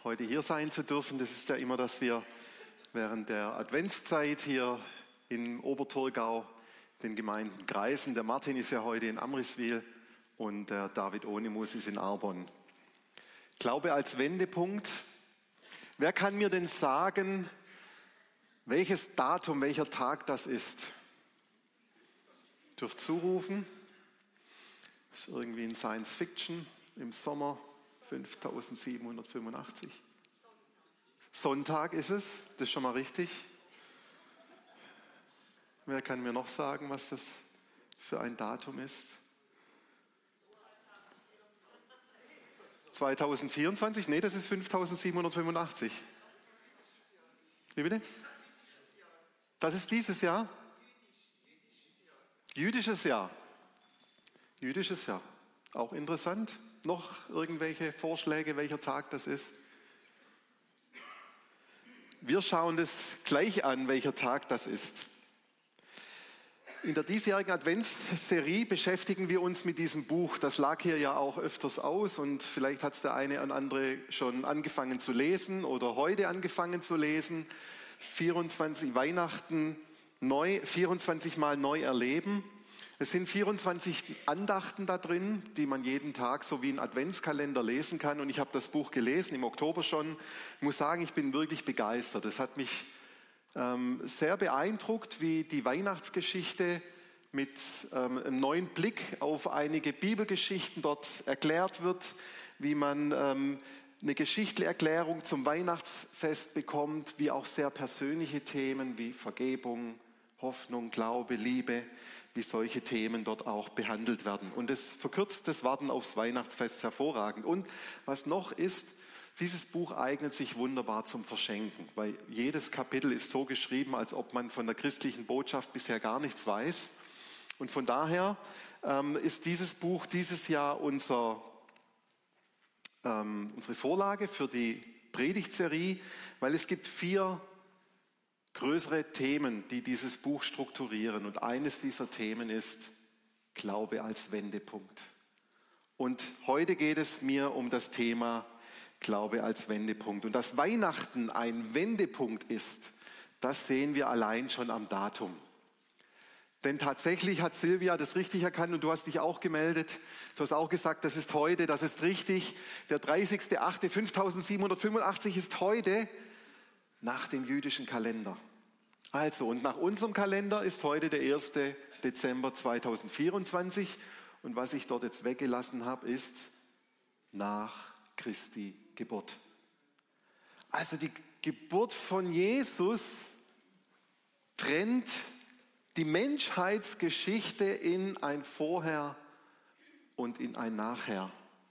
heute hier sein zu dürfen. Das ist ja immer, dass wir während der Adventszeit hier in Oberthurgau den Gemeinden kreisen. Der Martin ist ja heute in Amriswil und der David Onimus ist in Arbon. Glaube als Wendepunkt. Wer kann mir denn sagen, welches Datum, welcher Tag das ist? Dürft zurufen. Das ist irgendwie in Science Fiction im Sommer 5785. Sonntag ist es, das ist schon mal richtig. Wer kann mir noch sagen, was das für ein Datum ist? 2024? Nee, das ist 5785. Wie bitte? Das ist dieses Jahr? Jüdisches Jahr. Jüdisches Jahr. Auch interessant. Noch irgendwelche Vorschläge, welcher Tag das ist? Wir schauen das gleich an, welcher Tag das ist. In der diesjährigen Adventsserie beschäftigen wir uns mit diesem Buch. Das lag hier ja auch öfters aus und vielleicht hat es der eine oder andere schon angefangen zu lesen oder heute angefangen zu lesen. 24 Weihnachten neu, 24 Mal neu erleben. Es sind 24 Andachten da drin, die man jeden Tag so wie ein Adventskalender lesen kann. Und ich habe das Buch gelesen, im Oktober schon. Ich muss sagen, ich bin wirklich begeistert. Es hat mich sehr beeindruckt, wie die Weihnachtsgeschichte mit einem neuen Blick auf einige Bibelgeschichten dort erklärt wird, wie man eine Geschichtlerklärung zum Weihnachtsfest bekommt, wie auch sehr persönliche Themen wie Vergebung, Hoffnung, Glaube, Liebe, wie solche Themen dort auch behandelt werden. Und es verkürzt das Warten aufs Weihnachtsfest hervorragend. Und was noch ist, dieses Buch eignet sich wunderbar zum Verschenken, weil jedes Kapitel ist so geschrieben, als ob man von der christlichen Botschaft bisher gar nichts weiß. Und von daher ist dieses Buch dieses Jahr unsere Vorlage für die Predigtserie, weil es gibt 4 größere Themen, die dieses Buch strukturieren. Und eines dieser Themen ist Glaube als Wendepunkt. Und heute geht es mir um das Thema Glaube als Wendepunkt. Und dass Weihnachten ein Wendepunkt ist, das sehen wir allein schon am Datum. Denn tatsächlich hat Silvia das richtig erkannt und du hast dich auch gemeldet. Du hast auch gesagt, das ist heute, das ist richtig. Der 30.08.5785 ist heute nach dem jüdischen Kalender. Also, und nach unserem Kalender ist heute der 1. Dezember 2024. Und was ich dort jetzt weggelassen habe, ist nach Christi Geburt. Also die Geburt von Jesus trennt die Menschheitsgeschichte in ein Vorher und in ein Nachher.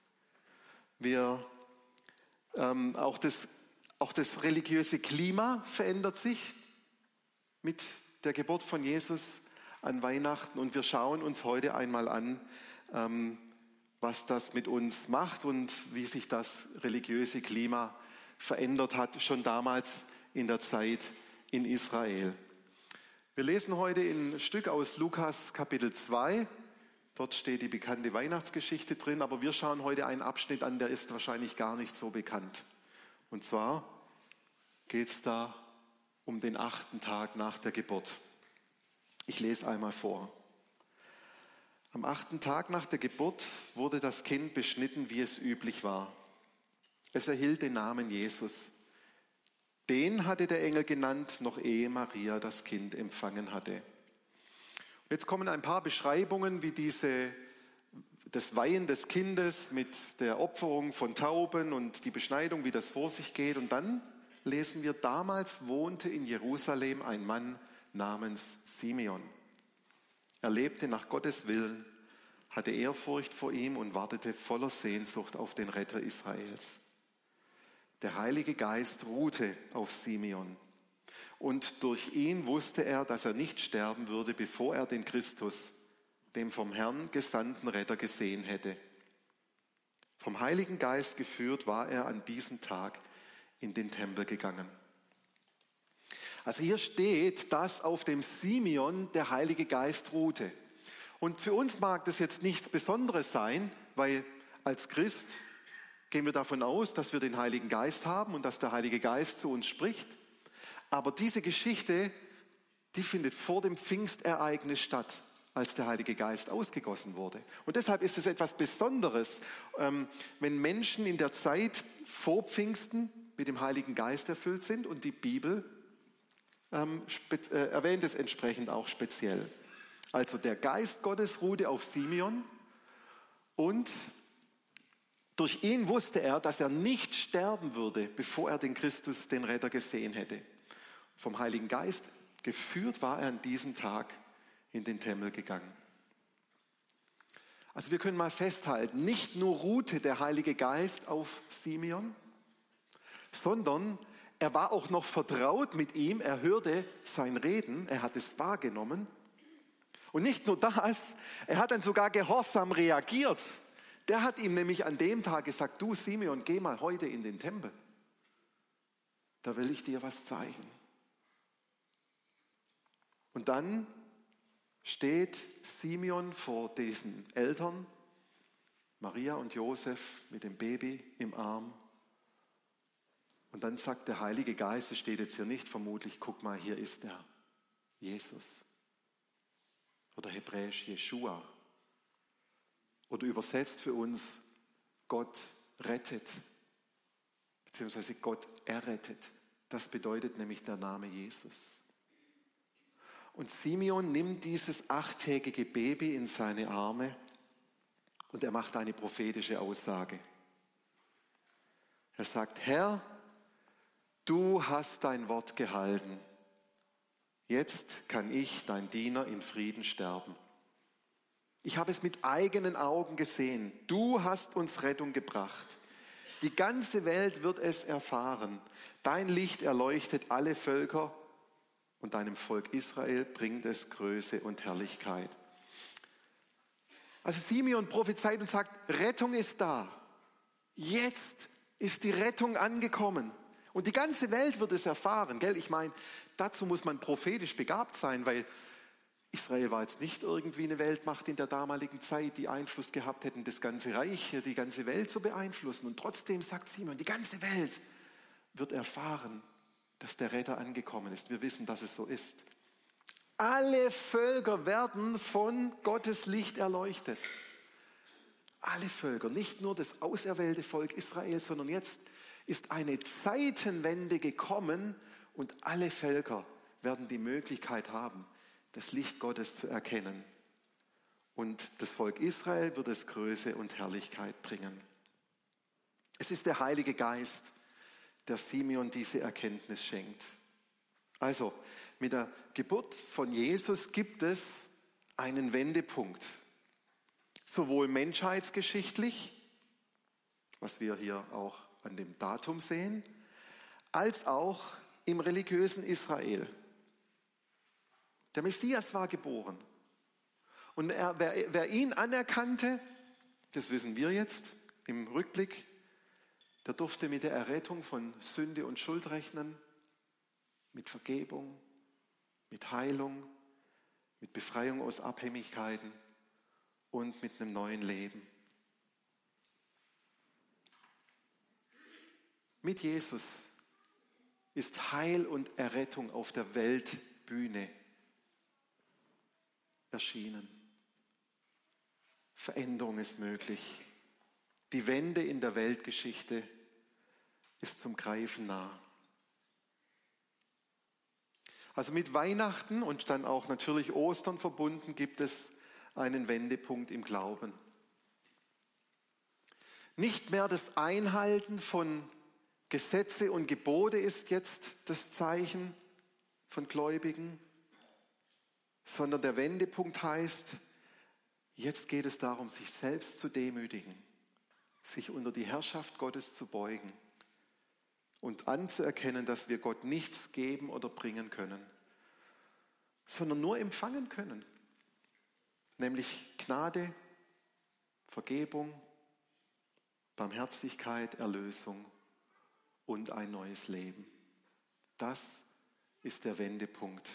Auch das religiöse Klima verändert sich mit der Geburt von Jesus an Weihnachten. Und wir schauen uns heute einmal an, was das mit uns macht und wie sich das religiöse Klima verändert hat, schon damals in der Zeit in Israel. Wir lesen heute ein Stück aus Lukas Kapitel 2. Dort steht die bekannte Weihnachtsgeschichte drin, aber wir schauen heute einen Abschnitt an, der ist wahrscheinlich gar nicht so bekannt. Und zwar geht es da um den 8. Tag nach der Geburt. Ich lese einmal vor. Am 8. Tag nach der Geburt wurde das Kind beschnitten, wie es üblich war. Es erhielt den Namen Jesus. Den hatte der Engel genannt, noch ehe Maria das Kind empfangen hatte. Jetzt kommen ein paar Beschreibungen, wie das Weihen des Kindes mit der Opferung von Tauben und die Beschneidung, wie das vor sich geht. Und dann lesen wir, damals wohnte in Jerusalem ein Mann namens Simeon. Er lebte nach Gottes Willen, hatte Ehrfurcht vor ihm und wartete voller Sehnsucht auf den Retter Israels. Der Heilige Geist ruhte auf Simeon und durch ihn wusste er, dass er nicht sterben würde, bevor er den Christus, dem vom Herrn gesandten Retter, gesehen hätte. Vom Heiligen Geist geführt war er an diesem Tag in den Tempel gegangen. Also hier steht, dass auf dem Simeon der Heilige Geist ruhte. Und für uns mag das jetzt nichts Besonderes sein, weil als Christ gehen wir davon aus, dass wir den Heiligen Geist haben und dass der Heilige Geist zu uns spricht. Aber diese Geschichte, die findet vor dem Pfingstereignis statt, als der Heilige Geist ausgegossen wurde. Und deshalb ist es etwas Besonderes, wenn Menschen in der Zeit vor Pfingsten mit dem Heiligen Geist erfüllt sind, und die Bibel erwähnt es entsprechend auch speziell. Also der Geist Gottes ruhte auf Simeon, und durch ihn wusste er, dass er nicht sterben würde, bevor er den Christus, den Retter, gesehen hätte. Vom Heiligen Geist geführt war er an diesem Tag in den Tempel gegangen. Also wir können mal festhalten, nicht nur ruhte der Heilige Geist auf Simeon, sondern er war auch noch vertraut mit ihm, er hörte sein Reden, er hat es wahrgenommen. Und nicht nur das, er hat dann sogar gehorsam reagiert. Der hat ihm nämlich an dem Tag gesagt, du Simeon, geh mal heute in den Tempel. Da will ich dir was zeigen. Und dann steht Simeon vor diesen Eltern, Maria und Josef mit dem Baby im Arm. Und dann sagt der Heilige Geist, es steht jetzt hier nicht, vermutlich, guck mal, hier ist er, Jesus. Oder hebräisch Jeschua. Oder übersetzt für uns, Gott rettet, beziehungsweise Gott errettet. Das bedeutet nämlich der Name Jesus. Und Simeon nimmt dieses 8-tägige Baby in seine Arme und er macht eine prophetische Aussage. Er sagt, Herr, du hast dein Wort gehalten. Jetzt kann ich, dein Diener, in Frieden sterben. Ich habe es mit eigenen Augen gesehen. Du hast uns Rettung gebracht. Die ganze Welt wird es erfahren. Dein Licht erleuchtet alle Völker und deinem Volk Israel bringt es Größe und Herrlichkeit. Also Simeon prophezeit und sagt, Rettung ist da. Jetzt ist die Rettung angekommen. Und die ganze Welt wird es erfahren. Gell? Ich meine, dazu muss man prophetisch begabt sein, weil Israel war jetzt nicht irgendwie eine Weltmacht in der damaligen Zeit, die Einfluss gehabt hätten, das ganze Reich, die ganze Welt zu beeinflussen. Und trotzdem sagt Simeon, die ganze Welt wird erfahren, dass der Retter angekommen ist. Wir wissen, dass es so ist. Alle Völker werden von Gottes Licht erleuchtet. Alle Völker, nicht nur das auserwählte Volk Israel, sondern jetzt ist eine Zeitenwende gekommen und alle Völker werden die Möglichkeit haben, das Licht Gottes zu erkennen. Und das Volk Israel wird es Größe und Herrlichkeit bringen. Es ist der Heilige Geist, der Simeon diese Erkenntnis schenkt. Also, mit der Geburt von Jesus gibt es einen Wendepunkt. Sowohl menschheitsgeschichtlich, was wir hier auch an dem Datum sehen, als auch im religiösen Israel. Der Messias war geboren. Und wer ihn anerkannte, das wissen wir jetzt im Rückblick, der durfte mit der Errettung von Sünde und Schuld rechnen, mit Vergebung, mit Heilung, mit Befreiung aus Abhängigkeiten und mit einem neuen Leben. Mit Jesus ist Heil und Errettung auf der Weltbühne erschienen. Veränderung ist möglich. Die Wende in der Weltgeschichte ist zum Greifen nah. Also mit Weihnachten und dann auch natürlich Ostern verbunden gibt es einen Wendepunkt im Glauben. Nicht mehr das Einhalten von Gesetze und Gebote ist jetzt das Zeichen von Gläubigen, sondern der Wendepunkt heißt, jetzt geht es darum, sich selbst zu demütigen, sich unter die Herrschaft Gottes zu beugen und anzuerkennen, dass wir Gott nichts geben oder bringen können, sondern nur empfangen können, nämlich Gnade, Vergebung, Barmherzigkeit, Erlösung und ein neues Leben. Das ist der Wendepunkt.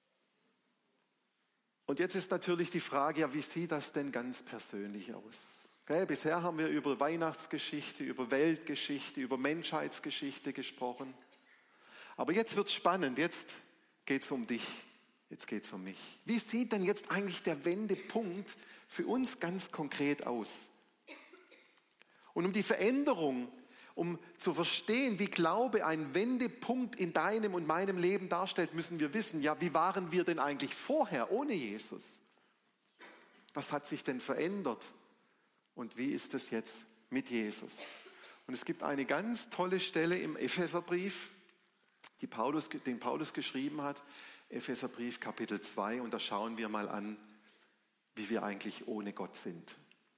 Und jetzt ist natürlich die Frage, ja, wie sieht das denn ganz persönlich aus? Okay, bisher haben wir über Weihnachtsgeschichte, über Weltgeschichte, über Menschheitsgeschichte gesprochen. Aber jetzt wird es spannend, jetzt geht es um dich, jetzt geht es um mich. Wie sieht denn jetzt eigentlich der Wendepunkt für uns ganz konkret aus? Und um die Veränderung, um zu verstehen, wie Glaube einen Wendepunkt in deinem und meinem Leben darstellt, müssen wir wissen, ja, wie waren wir denn eigentlich vorher ohne Jesus? Was hat sich denn verändert? Und wie ist es jetzt mit Jesus? Und es gibt eine ganz tolle Stelle im Epheserbrief, den Paulus geschrieben hat, Epheserbrief Kapitel 2, und da schauen wir mal an, wie wir eigentlich ohne Gott sind.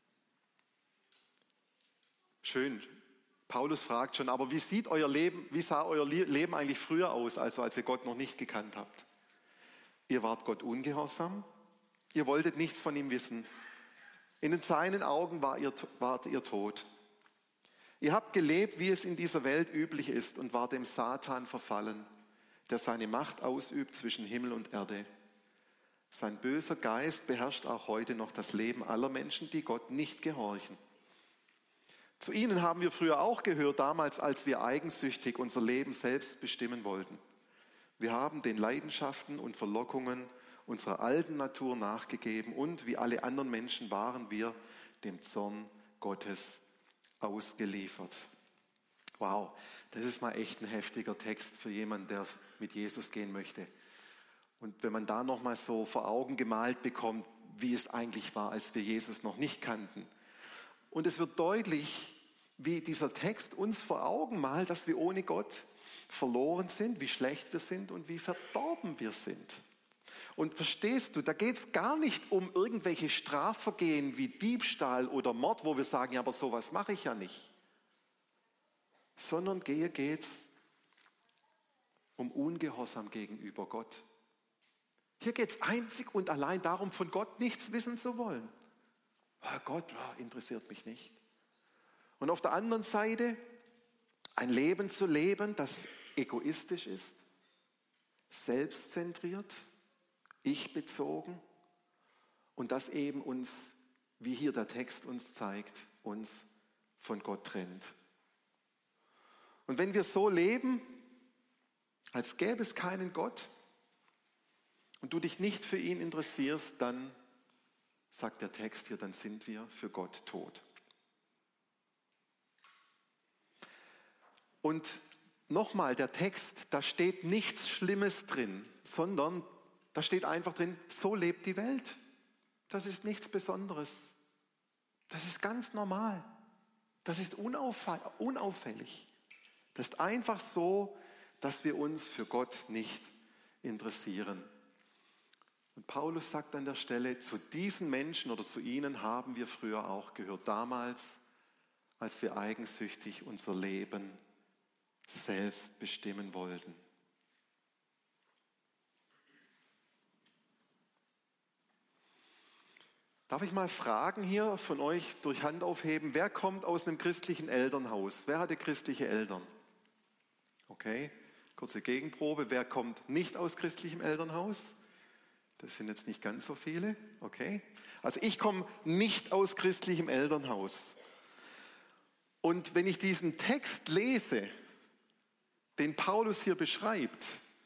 Schön. Paulus fragt schon, aber wie sah euer Leben eigentlich früher aus, also als ihr Gott noch nicht gekannt habt? Ihr wart Gott ungehorsam, ihr wolltet nichts von ihm wissen. In seinen Augen wart ihr tot. Ihr habt gelebt, wie es in dieser Welt üblich ist, und wart dem Satan verfallen, der seine Macht ausübt zwischen Himmel und Erde. Sein böser Geist beherrscht auch heute noch das Leben aller Menschen, die Gott nicht gehorchen. Zu ihnen haben wir früher auch gehört, damals, als wir eigensüchtig unser Leben selbst bestimmen wollten. Wir haben den Leidenschaften und Verlockungen unserer alten Natur nachgegeben und wie alle anderen Menschen waren wir dem Zorn Gottes ausgeliefert. Wow, das ist mal echt ein heftiger Text für jemanden, der mit Jesus gehen möchte. Und wenn man da nochmal so vor Augen gemalt bekommt, wie es eigentlich war, als wir Jesus noch nicht kannten. Und es wird deutlich, wie dieser Text uns vor Augen malt, dass wir ohne Gott verloren sind, wie schlecht wir sind und wie verdorben wir sind. Und verstehst du, da geht es gar nicht um irgendwelche Strafvergehen wie Diebstahl oder Mord, wo wir sagen, ja, aber sowas mache ich ja nicht. Sondern geht es um Ungehorsam gegenüber Gott. Hier geht es einzig und allein darum, von Gott nichts wissen zu wollen. Gott interessiert mich nicht. Und auf der anderen Seite ein Leben zu leben, das egoistisch ist, selbstzentriert, ich-bezogen und das eben uns, wie hier der Text uns zeigt, uns von Gott trennt. Und wenn wir so leben, als gäbe es keinen Gott und du dich nicht für ihn interessierst, dann, sagt der Text hier, dann sind wir für Gott tot. Und nochmal, der Text, da steht nichts Schlimmes drin, sondern da steht einfach drin, so lebt die Welt. Das ist nichts Besonderes. Das ist ganz normal. Das ist unauffällig. Das ist einfach so, dass wir uns für Gott nicht interessieren. Und Paulus sagt an der Stelle, zu diesen Menschen oder zu ihnen haben wir früher auch gehört. Damals, als wir eigensüchtig unser Leben selbst bestimmen wollten. Darf ich mal fragen hier von euch durch Hand aufheben, wer kommt aus einem christlichen Elternhaus? Wer hatte christliche Eltern? Okay, kurze Gegenprobe. Wer kommt nicht aus christlichem Elternhaus? Das sind jetzt nicht ganz so viele. Okay, also ich komme nicht aus christlichem Elternhaus. Und wenn ich diesen Text lese, den Paulus hier beschreibt,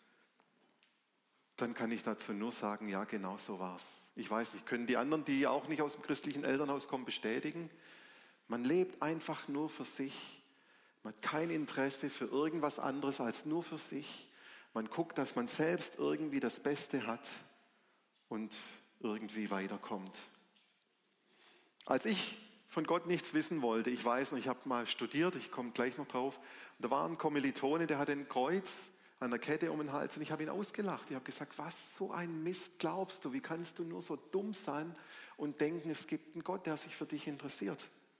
dann kann ich dazu nur sagen, ja, genau so war's. Ich weiß nicht, können die anderen, die auch nicht aus dem christlichen Elternhaus kommen, bestätigen? Man lebt einfach nur für sich. Man hat kein Interesse für irgendwas anderes als nur für sich. Man guckt, dass man selbst irgendwie das Beste hat und irgendwie weiterkommt. Als ich von Gott nichts wissen wollte, ich weiß noch, ich habe mal studiert, ich komme gleich noch drauf, und da war ein Kommilitone, der hatte ein Kreuz an der Kette um den Hals und ich habe ihn ausgelacht. Ich habe gesagt, was, so ein Mist glaubst du? Wie kannst du nur so dumm sein und denken, es gibt einen Gott, der sich für dich interessiert?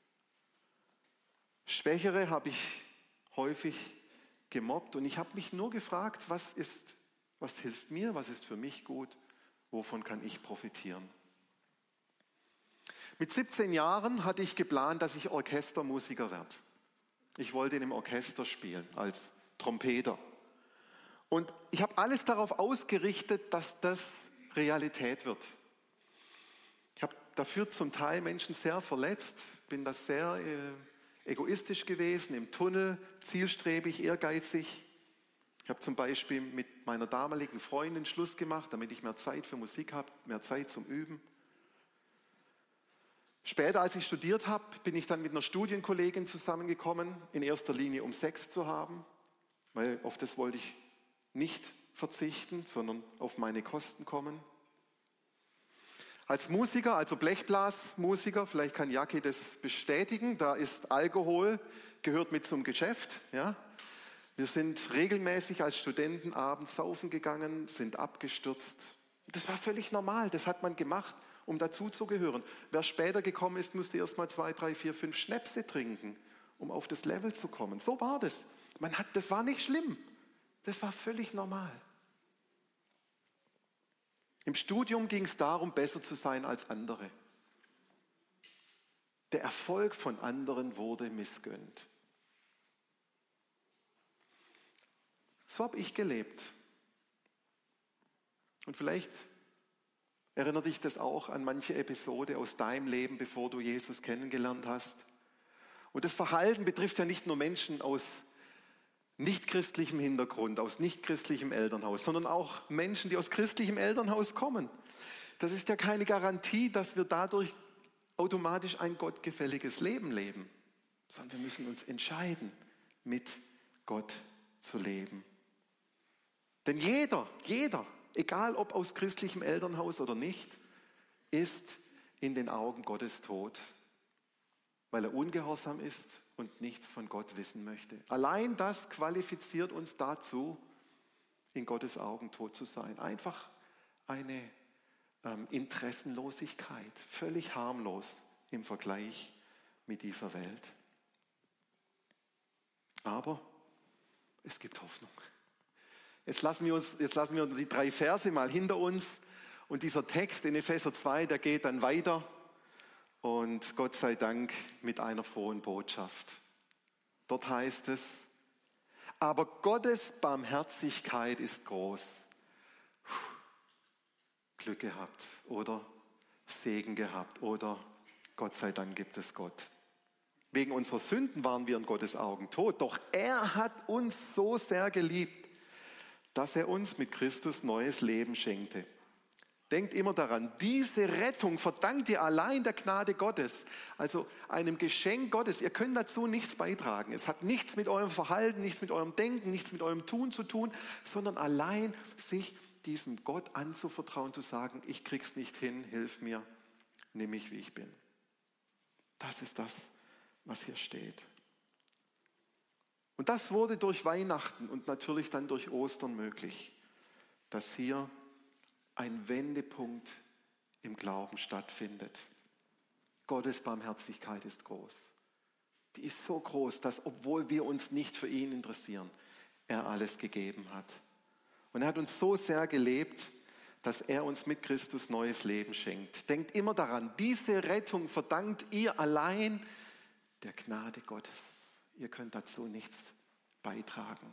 Schwächere habe ich häufig gemobbt und ich habe mich nur gefragt, was hilft mir, was ist für mich gut, wovon kann ich profitieren? Mit 17 Jahren hatte ich geplant, dass ich Orchestermusiker werde. Ich wollte in einem Orchester spielen, als Trompeter. Und ich habe alles darauf ausgerichtet, dass das Realität wird. Ich habe dafür zum Teil Menschen sehr verletzt, bin da sehr egoistisch gewesen, im Tunnel, zielstrebig, ehrgeizig. Ich habe zum Beispiel mit meiner damaligen Freundin Schluss gemacht, damit ich mehr Zeit für Musik habe, mehr Zeit zum Üben. Später, als ich studiert habe, bin ich dann mit einer Studienkollegin zusammengekommen, in erster Linie um Sex zu haben, weil auf das wollte ich nicht verzichten, sondern auf meine Kosten kommen. Als Musiker, also Blechblasmusiker, vielleicht kann Jackie das bestätigen, da ist Alkohol, gehört mit zum Geschäft. Ja? Wir sind regelmäßig als Studenten abends saufen gegangen, sind abgestürzt. Das war völlig normal, das hat man gemacht, um dazuzugehören. Wer später gekommen ist, musste erst mal 2, 3, 4, 5 Schnäpse trinken, um auf das Level zu kommen. So war das. Das war nicht schlimm, das war völlig normal. Im Studium ging es darum, besser zu sein als andere. Der Erfolg von anderen wurde missgönnt. So habe ich gelebt. Und vielleicht erinnert dich das auch an manche Episode aus deinem Leben, bevor du Jesus kennengelernt hast. Und das Verhalten betrifft ja nicht nur Menschen aus nicht-christlichem Hintergrund, aus nicht-christlichem Elternhaus, sondern auch Menschen, die aus christlichem Elternhaus kommen. Das ist ja keine Garantie, dass wir dadurch automatisch ein gottgefälliges Leben leben, sondern wir müssen uns entscheiden, mit Gott zu leben. Denn jeder, egal ob aus christlichem Elternhaus oder nicht, ist in den Augen Gottes tot, weil er ungehorsam ist und nichts von Gott wissen möchte. Allein das qualifiziert uns dazu, in Gottes Augen tot zu sein. Einfach eine Interessenlosigkeit, völlig harmlos im Vergleich mit dieser Welt. Aber es gibt Hoffnung. Jetzt lassen wir die 3 Verse mal hinter uns und dieser Text in Epheser 2, der geht dann weiter. Und Gott sei Dank mit einer frohen Botschaft. Dort heißt es, aber Gottes Barmherzigkeit ist groß. Glück gehabt oder Segen gehabt oder Gott sei Dank gibt es Gott. Wegen unserer Sünden waren wir in Gottes Augen tot, doch er hat uns so sehr geliebt, dass er uns mit Christus neues Leben schenkte. Denkt immer daran, diese Rettung verdankt ihr allein der Gnade Gottes, also einem Geschenk Gottes. Ihr könnt dazu nichts beitragen. Es hat nichts mit eurem Verhalten, nichts mit eurem Denken, nichts mit eurem Tun zu tun, sondern allein sich diesem Gott anzuvertrauen, zu sagen, ich krieg's nicht hin, hilf mir, nimm mich, wie ich bin. Das ist das, was hier steht. Und das wurde durch Weihnachten und natürlich dann durch Ostern möglich, dass hier ein Wendepunkt im Glauben stattfindet. Gottes Barmherzigkeit ist groß. Die ist so groß, dass obwohl wir uns nicht für ihn interessieren, er alles gegeben hat. Und er hat uns so sehr gelebt, dass er uns mit Christus neues Leben schenkt. Denkt immer daran, diese Rettung verdankt ihr allein der Gnade Gottes. Ihr könnt dazu nichts beitragen.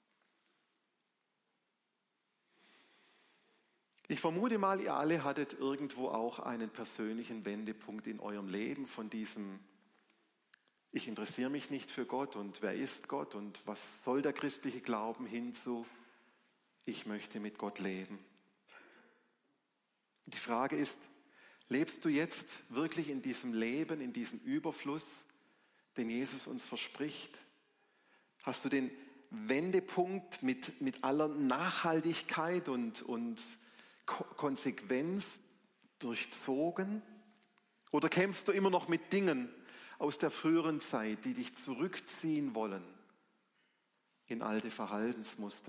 Ich vermute mal, ihr alle hattet irgendwo auch einen persönlichen Wendepunkt in eurem Leben von diesem, ich interessiere mich nicht für Gott und wer ist Gott und was soll der christliche Glauben hinzu, ich möchte mit Gott leben. Die Frage ist, lebst du jetzt wirklich in diesem Leben, in diesem Überfluss, den Jesus uns verspricht? Hast du den Wendepunkt mit aller Nachhaltigkeit und Konsequenz durchzogen? Oder kämpfst du immer noch mit Dingen aus der früheren Zeit, die dich zurückziehen wollen in alte Verhaltensmuster?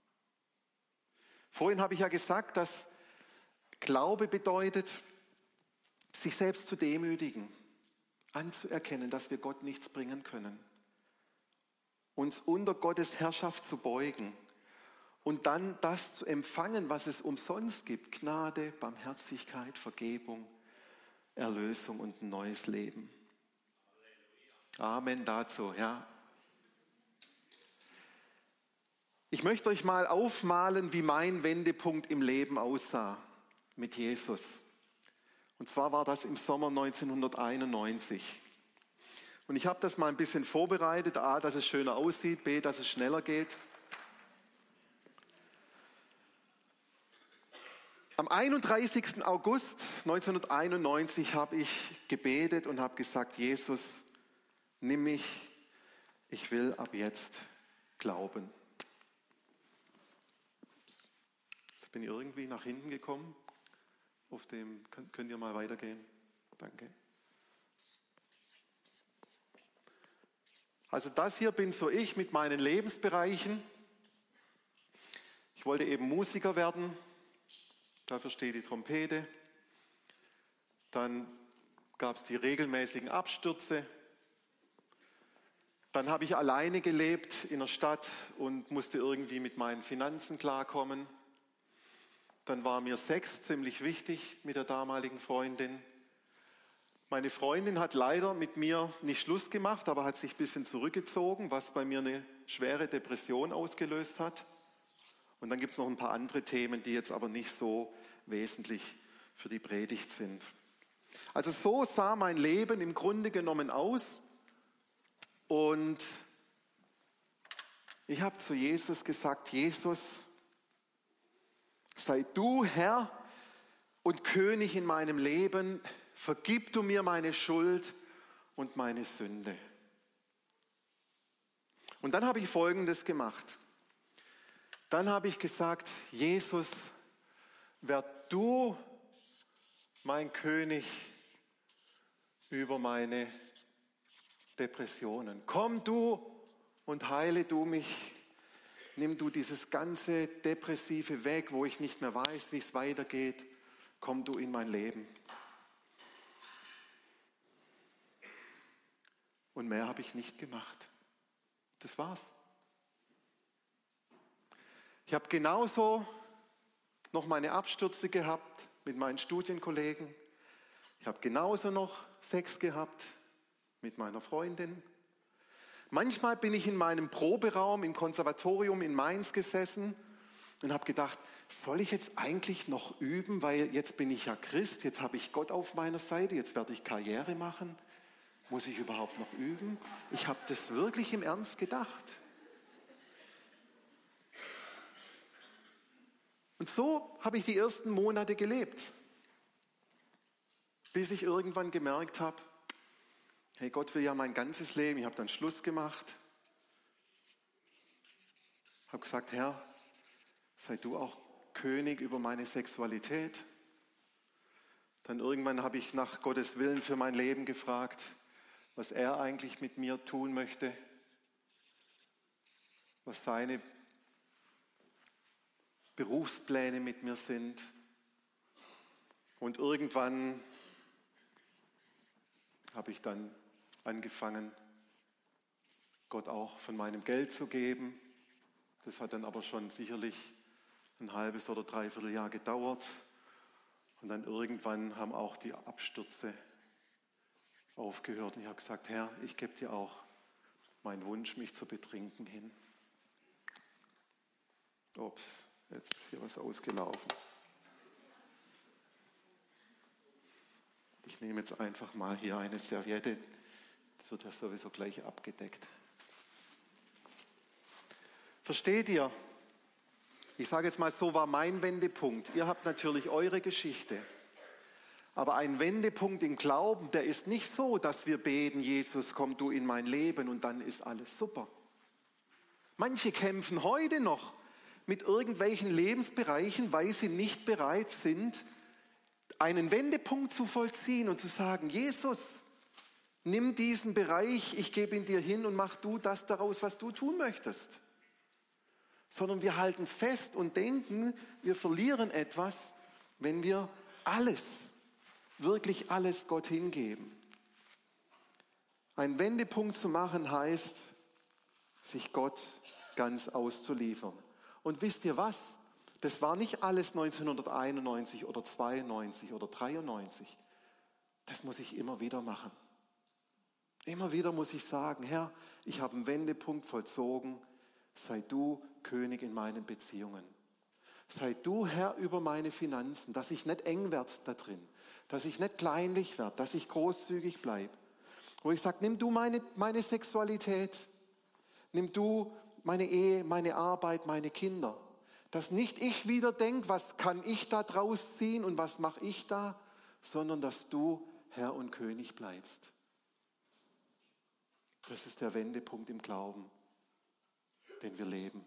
Vorhin habe ich ja gesagt, dass Glaube bedeutet, sich selbst zu demütigen, anzuerkennen, dass wir Gott nichts bringen können, uns unter Gottes Herrschaft zu beugen und dann das zu empfangen, was es umsonst gibt: Gnade, Barmherzigkeit, Vergebung, Erlösung und ein neues Leben. Amen dazu, ja. Ich möchte euch mal aufmalen, wie mein Wendepunkt im Leben aussah mit Jesus. Und zwar war das im Sommer 1991. Und ich habe das mal ein bisschen vorbereitet. A, dass es schöner aussieht. B, dass es schneller geht. Am 31. August 1991 habe ich gebetet und habe gesagt, Jesus, nimm mich, ich will ab jetzt glauben. Jetzt bin ich irgendwie nach hinten gekommen. Auf dem könnt ihr mal weitergehen. Danke. Also das hier bin so ich mit meinen Lebensbereichen. Ich wollte eben Musiker werden. Dafür steht die Trompete. Dann gab es die regelmäßigen Abstürze. Dann habe ich alleine gelebt in der Stadt und musste irgendwie mit meinen Finanzen klarkommen. Dann war mir Sex ziemlich wichtig mit der damaligen Freundin. Meine Freundin hat leider mit mir nicht Schluss gemacht, aber hat sich ein bisschen zurückgezogen, was bei mir eine schwere Depression ausgelöst hat. Und dann gibt es noch ein paar andere Themen, die jetzt aber nicht so wesentlich für die Predigt sind. Also so sah mein Leben im Grunde genommen aus. Und ich habe zu Jesus gesagt, Jesus, sei du Herr und König in meinem Leben, vergib du mir meine Schuld und meine Sünde. Und dann habe ich Folgendes gemacht. Dann habe ich gesagt, Jesus, werd du mein König über meine Depressionen. Komm du und heile du mich. Nimm du dieses ganze Depressive weg, wo ich nicht mehr weiß, wie es weitergeht. Komm du in mein Leben. Und mehr habe ich nicht gemacht. Das war's. Ich habe genauso noch meine Abstürze gehabt mit meinen Studienkollegen. Ich habe genauso noch Sex gehabt mit meiner Freundin. Manchmal bin ich in meinem Proberaum im Konservatorium in Mainz gesessen und habe gedacht, soll ich jetzt eigentlich noch üben, weil jetzt bin ich ja Christ, jetzt habe ich Gott auf meiner Seite, jetzt werde ich Karriere machen. Muss ich überhaupt noch üben? Ich habe das wirklich im Ernst gedacht. Und so habe ich die ersten Monate gelebt, bis ich irgendwann gemerkt habe, hey, Gott will ja mein ganzes Leben. Ich habe dann Schluss gemacht, habe gesagt, Herr, sei du auch König über meine Sexualität. Dann irgendwann habe ich nach Gottes Willen für mein Leben gefragt, was er eigentlich mit mir tun möchte, was seine Berufspläne mit mir sind. Und irgendwann habe ich dann angefangen, Gott auch von meinem Geld zu geben. Das hat dann aber schon sicherlich ein halbes oder dreiviertel Jahr gedauert. Und dann irgendwann haben auch die Abstürze aufgehört. Und ich habe gesagt, Herr, ich gebe dir auch meinen Wunsch, mich zu betrinken hin. Ups, jetzt ist hier was ausgelaufen. Ich nehme jetzt einfach mal hier eine Serviette. Das wird ja sowieso gleich abgedeckt. Versteht ihr? Ich sage jetzt mal, so war mein Wendepunkt. Ihr habt natürlich eure Geschichte. Aber ein Wendepunkt im Glauben, der ist nicht so, dass wir beten, Jesus, komm du in mein Leben und dann ist alles super. Manche kämpfen heute noch mit irgendwelchen Lebensbereichen, weil sie nicht bereit sind, einen Wendepunkt zu vollziehen und zu sagen, Jesus, nimm diesen Bereich, ich gebe ihn dir hin und mach du das daraus, was du tun möchtest. Sondern wir halten fest und denken, wir verlieren etwas, wenn wir alles, wirklich alles Gott hingeben. Ein Wendepunkt zu machen heißt, sich Gott ganz auszuliefern. Und wisst ihr was? Das war nicht alles 1991 oder 92 oder 93. Das muss ich immer wieder machen. Immer wieder muss ich sagen, Herr, ich habe einen Wendepunkt vollzogen. Sei du König in meinen Beziehungen. Sei du Herr über meine Finanzen, dass ich nicht eng werde da drin. dass ich nicht kleinlich werde, dass ich großzügig bleibe. Wo ich sage, nimm du meine Sexualität, nimm du meine Ehe, meine Arbeit, meine Kinder. Dass nicht ich wieder denke, was kann ich da draus ziehen und was mache ich da, sondern dass du Herr und König bleibst. Das ist der Wendepunkt im Glauben, den wir leben.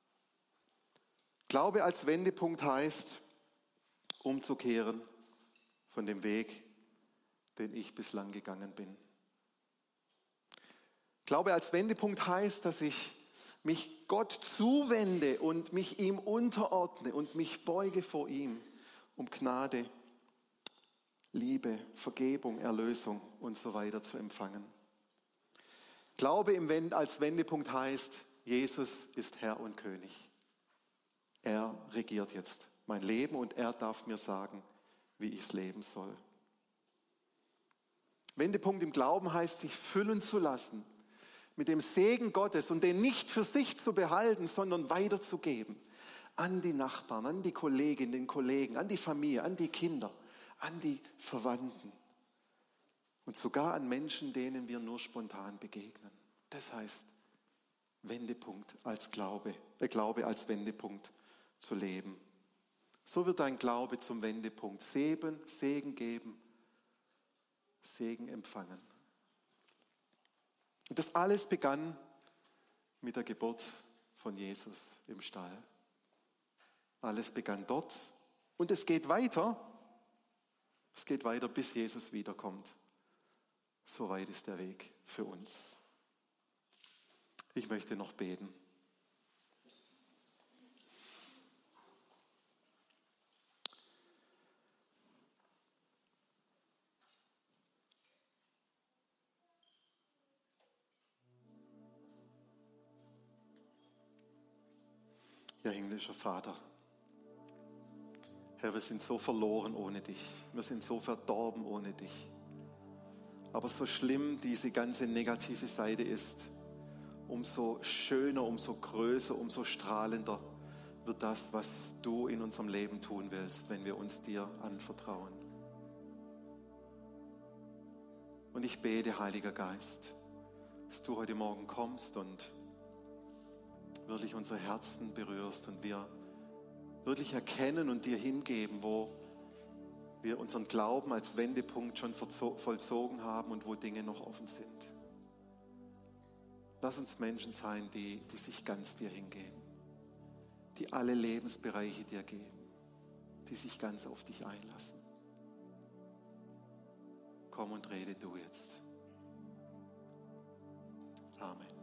Glaube als Wendepunkt heißt, umzukehren von dem Weg, den ich bislang gegangen bin. Glaube als Wendepunkt heißt, dass ich mich Gott zuwende und mich ihm unterordne und mich beuge vor ihm, um Gnade, Liebe, Vergebung, Erlösung und so weiter zu empfangen. Glaube als Wendepunkt heißt, Jesus ist Herr und König. Er regiert jetzt mein Leben und er darf mir sagen, wie ich es leben soll. Wendepunkt im Glauben heißt, sich füllen zu lassen mit dem Segen Gottes und den nicht für sich zu behalten, sondern weiterzugeben an die Nachbarn, an die Kolleginnen, den Kollegen, an die Familie, an die Kinder, an die Verwandten und sogar an Menschen, denen wir nur spontan begegnen. Das heißt, Wendepunkt als Glaube als Wendepunkt zu leben. So wird dein Glaube zum Wendepunkt. Segen geben, Segen empfangen. Und das alles begann mit der Geburt von Jesus im Stall. Alles begann dort und es geht weiter. Es geht weiter, bis Jesus wiederkommt. So weit ist der Weg für uns. Ich möchte noch beten. Ja, himmlischer Vater, Herr, wir sind so verloren ohne dich. Wir sind so verdorben ohne dich. Aber so schlimm diese ganze negative Seite ist, umso schöner, umso größer, umso strahlender wird das, was du in unserem Leben tun willst, wenn wir uns dir anvertrauen. Und ich bete, Heiliger Geist, dass du heute Morgen kommst und wirklich unsere Herzen berührst und wir wirklich erkennen und dir hingeben, wo wir unseren Glauben als Wendepunkt schon vollzogen haben und wo Dinge noch offen sind. Lass uns Menschen sein, die sich ganz dir hingeben, die alle Lebensbereiche dir geben, die sich ganz auf dich einlassen. Komm und rede du jetzt. Amen.